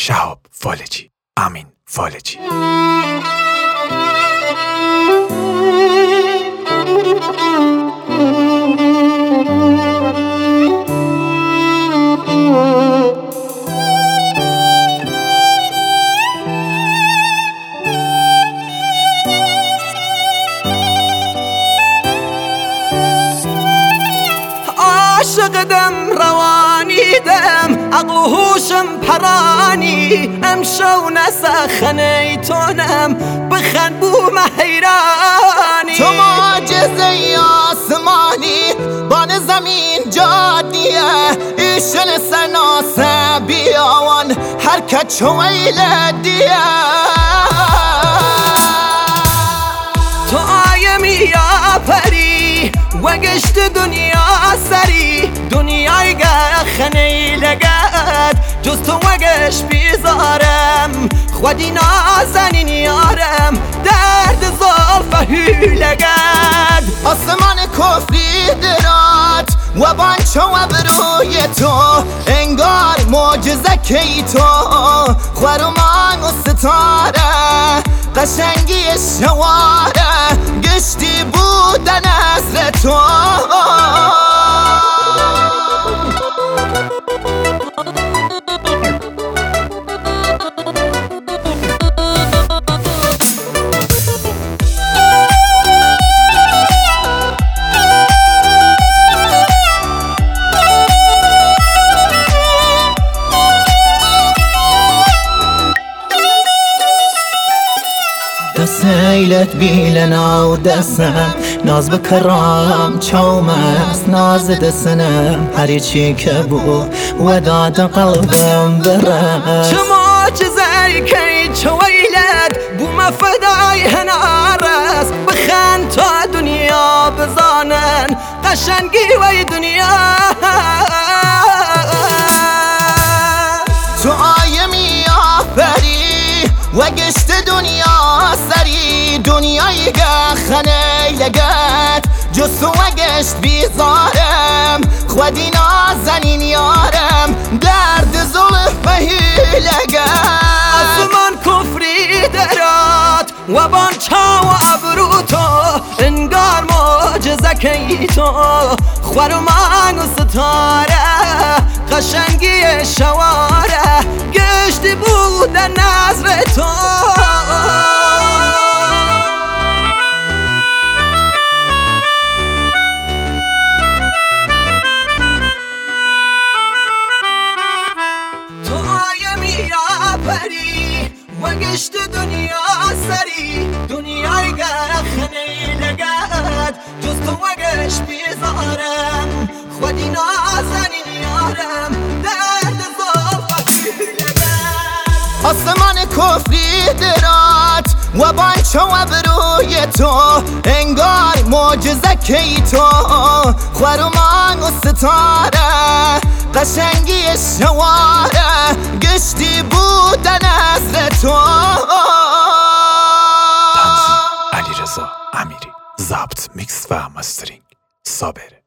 شهاب فالجی، امین فالجی. عاشقدم روانیدم عقل و هوشم پرانی امشو نسخنی تونم بخند بوم حیرانی تو معجزه آسمانی بان زمین جادیه ایشن سناسه بیاوان حرکت شویل دیه تو آیمی یا پری وگشت دنیا سری دنیای خنی لگد جز تو وگش بیزارم خودی نازنین یارم درد زلفه لگد آسمان کفری درات و بانچو و بروی تو انگار معجزه کی تو خورمان و ستاره قشنگی شواره گشتی بودن نظر تو دسیلت بیلنا و دستم ناز بکرام چوم است ناز دستنم هری چی که بو و داد قلبم برم چه معجزه کی چویلت بوم فدای هنارس بخند تا دنیا بزانن قشنگی وی دنیا تو آیمی آفری و گشت دنیا سری دنیای خنه لگت جز تو و گشت بیزارم خودی نازنین یارم درد زلفه لگت آسمان کفری درات و بانچا و ابرو تو انگار معجزه کی تو خورمان و ستاره قشنگی شواره گشتی بودن نظر تو تو آیمی یا پری و گشت دنیا سری دنیای خنی لگد جز تو و گشت بیزارم خودی نازنین یارم درد زلفه لگد آسمان کفری درات و بانچو و بروی تو انگار معجزه کی تو خورمان و ستاره قشنگی شواره گشتی بودن نظر تو علیرضا امیری، ضبط، میکس و مسترینگ صابر.